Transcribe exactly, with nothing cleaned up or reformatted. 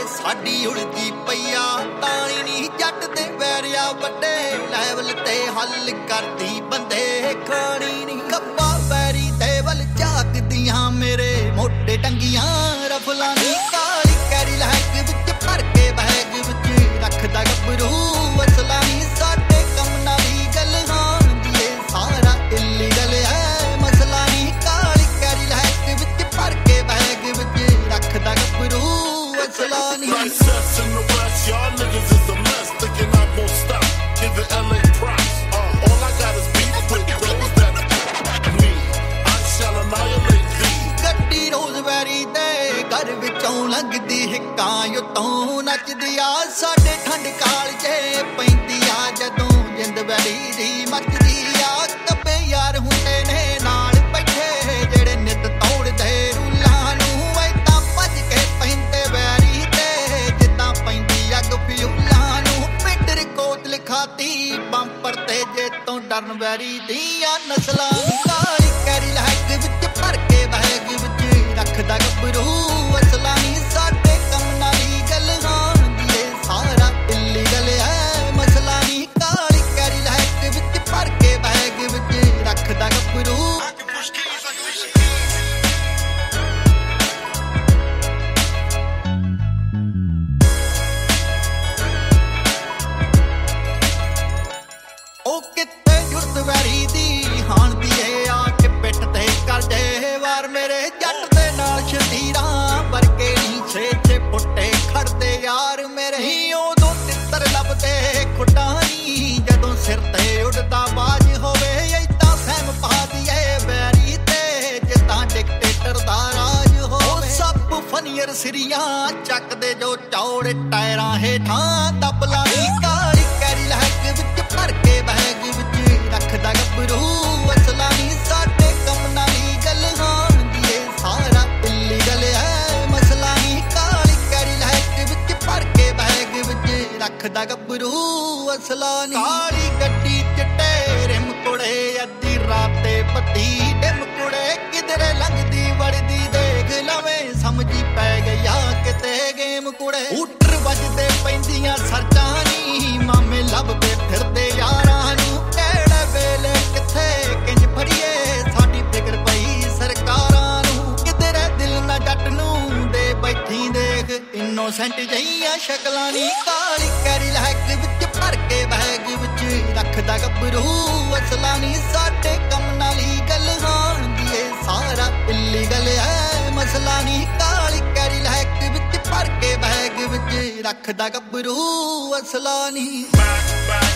ਸਾਡੀ ਉਲਝੀ ਪਈਆ ਤਾਣੀ ਨਹੀਂ ਜੱਟ ਤੇ ਵੈਰਿਆ ਵੱਡੇ ਲੈਵਲ ਤੇ ਹੱਲ ਕਰਦੀ ਬੰਦੇ ਖਾਣੀ ਨਹੀਂ ਕੱਪਾ ਵੈਰੀ ਤੇ ਵੱਲ ਝਾਕਦੀਆਂ ਮੇਰੇ ਮੋਢੇ ਟੰਗੀਆਂ ਰਫਲਾਂ ਦੀ ਕਾਲੀ ਕੈਰੀ ਲੈਕ ਵਿੱਚ ਭਰ ਕੇ ਬੈਗ ਵਿੱਚ ਰੱਖਦਾ ਗੱਭਰੂ ਅਸਲਾ ਨਹੀਂ ਸਾਡੇ ਕੰਮ ਨਾਲ ਹੀ ਗੱਲ ਹਾਂਦੀ ਏ ਸਾਰਾ ਇਲੀਗਲ ਹੈ ਮਸਲਾ ਨਹੀਂ ਕਾਲੀ ਕੈਰੀ ਲੈਕ ਵਿੱਚ ਭਰ ਕੇ ਬੈਗ ਵਿੱਚ ਰੱਖਦਾ ਗੱਭਰੂ ਅਸਲਾ ਨਹੀਂ Success in the West, y'all niggas is a mess. Thinking I won't stop, giving L A props. Uh, all I got is beef with those that me. I shall annihilate thee. ਗੱਡੀ ਰੋਜ਼ਵੈਰੀ ਦੇ ਘਰ ਵਿੱਚੋਂ ਲੰਘਦੀ ਹਿੱਕਾਂ ਉਤੋਂ ਨੱਚਦੀ ਆ ਸਾਡੇ ਠੰਡ ਕਾਲ ਜੇ ਪੈਂਦੀ ਆ ਜਦੋਂ ਜਿੰਦ ਵੈਰੀ ਦੀ ਮੱਚਦੀ ਆ ਕੱਬੇ ਯਾਰ ਹੁੰਦੇ ਨੇ ਨਾਲ ਬੈਠੇ ਜਿਹੜੇ ਨਿੱਤ ਤੋੜਦੇ ਰੂਲਾਂ ਨੂੰ ਐਦਾਂ ਭੱਜ ਕੇ ਪੈਂਦੇ ਵੈਰੀ ਤੇ ਜਿੱਦਾਂ ਪੈਂਦੀ ਅੱਗ ਫਿਊਲਾਂ ਨੂੰ ਪਿੱਟਰ ਕੋਟ ਲਿਖਾਤੀ ਬੰਪਰ ਤੇ ਜੇ ਤੋਂ ਡਰਨ ਵੈਰੀ ਦੀਆਂ ਨਸਲਾਂ ਕਾਲੀ ਕੈਰੀ ਲੈਕ ਵਿੱਚ ਭਰ ਕੇ ਬੈਗ ਵਿੱਚ ਰੱਖਦਾ ਗੱਭਰੂ ਅਸਲਾ ਨਹੀਂ ਸਾਡੇ ਕੰਮ ਨਾਲ ਹੀ ਗੱਲ ਹਾਂਦੀ ਏ ਸਾਰਾ ਇਲੀਗਲ ਹੈ ਮਸਲਾ ਨਹੀਂ ਕਾਲੀ ਕੈਰੀ ਲੈਕ ਵਿੱਚ ਭਰ ਕੇ ਬੈਗ ਵਿੱਚ ਰੱਖਦਾ ਗੱਭਰੂ ਉਹ ਕਿਤੇ ਜੁਰਤ ਵੈਰੀ ਦੀ ਹਾਣਦੀ ਏ ਆ ਕੇ ਪਿੱਠ ਤੇ ਕਰਦੇ ਵਾਰ ਮੇਰੇ ਜੱਟ ਦੇ ਨਾਲ ਸ਼ਤੀਰਾਂ ਵਰਗੇ ਨਹੀਂ ਛੇ ਛੇ ਫੁੱਟੇ ਖੜਦੇ ਯਾਰ ਮੇਰੇ ਹੀ ਉਦੋਂ ਤਿੱਤਰ ਲੱਭਦੇ ਖੁੱਡਾਂ ਨੀ ਜਦੋਂ ਸਿਰ ਤੇ ਉੱਡਦਾ ਬਾਜ ਹੋਵੇ ਏਦਾਂ ਸਹਿਮ ਪਾ ਦੀਏ ਵੈਰੀ ਤੇ ਜਿੱਦਾਂ ਡਿਕਟੇਟਰ ਦਾ ਰਾਜ ਹੋਵੇ ਸੱਪ ਫਨੀਅਰ ਸਿਰੀਆਂ ਚੱਕਦੇ ਜੋ ਚੌੜ ਟਾਇਰਾਂ ਹੇਠਾਂ ਦਬਲਾ ਨੀ ਕਾਲੀ ਕੈਰੀ ਲੈਕ ਵਿੱਚ ਭਰ ਕੇ ਬੈਗ ਵਿੱਚ ਰੱਖਦਾ ਗੱਭਰੂ ਅਸਲਾ ਨਹੀਂ ਸਾਡੇ ਕੰਮ ਨਾਲ ਹੀ ਗੱਲ ਹਾਂਦੀ ਏ ਸਾਰਾ ਇਲੀਗਲ ਹੈ ਮਸਲਾ ਨਹੀਂ ਕਾਲੀ ਕੈਰੀ ਲੈਕ ਵਿੱਚ ਭਰ ਕੇ ਬੈਗ ਵਿੱਚ ਰੱਖਦਾ ਗੱਭਰੂ ਅਸਲਾ ਨਹੀਂ ਕਾਲੀ ਗੱਡੀ ਚਿੱਟੇ ਰਿਮ ਕੁੜੇ ਅੱਧੀ ਰਾਤ ਤੇ ਬੱਤੀ ਡਿਮ ਕੁੜੇ ਕਿਧਰੇ ਲੰਘਦੀ ਵੜਦੀ ਦੇਖ ਲਵੇਂ ਸਮਝੀ ਪੈ ਗਿਆ ਕਿਤੇ ਗੇਮ ਕੁੜੇ ਹੂਟਰ ਵੱਜਦੇ ਪੈਂਦੀਆਂ ਸਰਜਾਂ ਨੀ ਮਾਮੇ ਲੱਭਦੇ ਫਿਰਦੇ ਯਾਰਾਂ ਨੂੰ ਕਿਹੜੇ ਵੇਲੇ ਕਿੱਥੇ ਕਿੰਜ ਫੜੀਏ ਸਾਡੀ ਫਿਕਰ ਪਈ ਸਰਕਾਰਾਂ ਨੂੰ ਕਿਧਰੇ ਦਿਲ ਨਾ ਜੱਟ ਨੂੰ ਦੇ ਬੈਠੀ ਦੇਖ ਇਨੋਸੈਂਟ ਜਹੀਆਂ ਸ਼ਕਲਾਂ ਨੀ ਕਾਲੀ ਕੈਰੀ ਲੈਕ ਵਿੱਚ ਭਰ ਕੇ ਬੈਗ ਵਿੱਚ ਰੱਖਦਾ ਗੱਭਰੂ ਅਸਲਾ ਨਹੀਂ ਸਾਡੇ ਕੰਮ ਨਾਲ ਹੀ ਗੱਲ ਹਾਂਦੀ ਏ ਸਾਰਾ ਇਲੀਗਲ ਹੈ ਮਸਲਾ ਨਹੀਂ ਕਾਲੀ ਕੈਰੀ ਲੈਕ ਵਿੱਚ ਭਰ ਕੇ ਬੈਗ ਵਿੱਚ ਰੱਖਦਾ ਗੱਭਰੂ ਅਸਲਾ ਨਹੀਂ